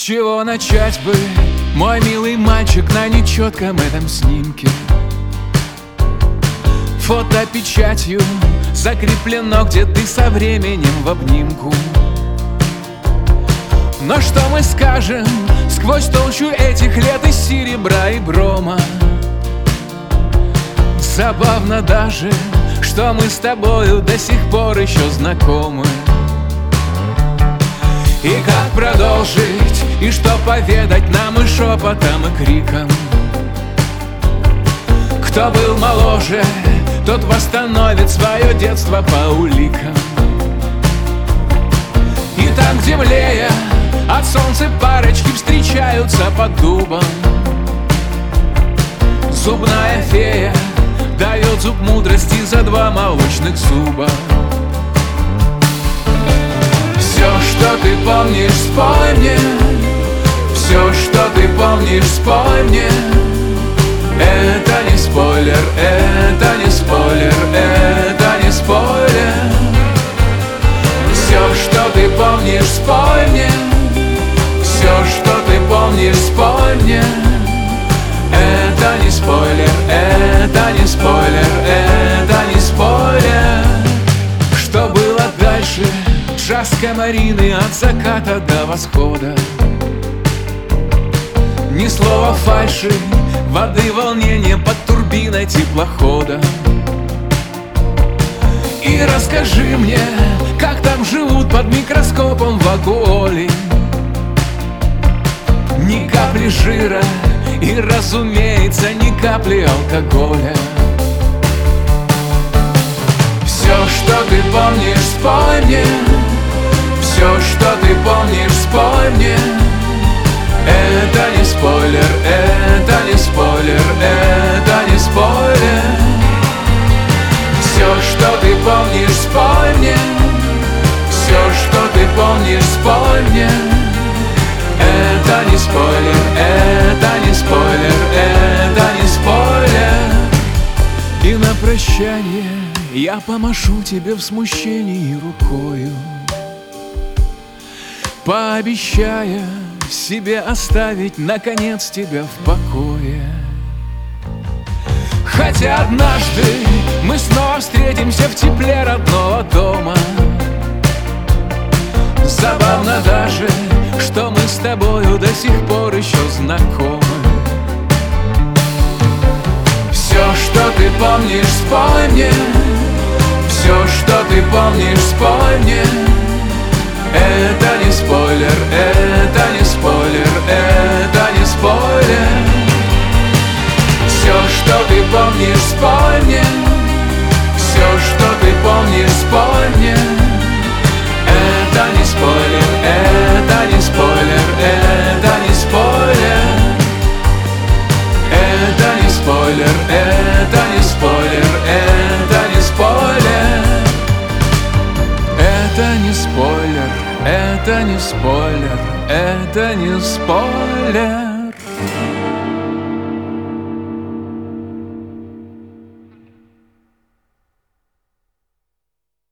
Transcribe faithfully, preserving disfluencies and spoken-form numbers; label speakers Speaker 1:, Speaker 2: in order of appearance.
Speaker 1: чего начать бы, мой милый мальчик, на нечетком этом снимке? Фотопечатью закреплено, где ты со временем в обнимку. Но что мы скажем сквозь толщу этих лет из серебра и брома? Забавно даже, что мы с тобою до сих пор еще знакомы. И как продолжить, и что поведать нам и шепотом, и криком? Кто был моложе, тот восстановит свое детство по уликам. И там, где млея от солнца парочки встречаются под дубом, зубная фея дает зуб мудрости за два молочных зуба. Все, что ты помнишь, спой мне. Все, что ты помнишь, спой мне. Это не спойлер, это не спойлер, это не спойлер. Все, что ты помнишь, спой мне. Все, что ты помнишь, спой мне. Это не спойлер, это не спойлер, это не спойлер. Что было дальше? Джаз Камарины от заката до восхода. Ни слова фальши, воды волнения под турбиной теплохода. И расскажи мне, как там живут под микроскопом вакуоли. Ни капли жира и, разумеется, ни капли алкоголя. Все, что ты помнишь, спой мне. Все, что ты помнишь, спой мне. Это не спойлер, это не спойлер, это не спойлер. Все, что ты помнишь, спой мне. Все, что ты помнишь, спой мне. Это не спойлер, это не спойлер, это не спойлер. И на прощание я помашу тебе в смущении рукою, пообещая себе оставить, наконец, тебя в покое. Хотя однажды мы снова встретимся в тепле родного дома. Забавно даже, что мы с тобою до сих пор еще знакомы. Все, что ты помнишь, спой мне. Все, что ты помнишь, спой мне. Это не спойлер, это не спойлер, это не спойлер. Все, что ты помнишь, спой мне. Все, что ты помнишь, спой мне. Это не спойлер, это не спойлер, это не спойлер. Это не спойлер, это не спойлер, это не спойлер. Это не спойлер, это не спойлер, это не спойлер.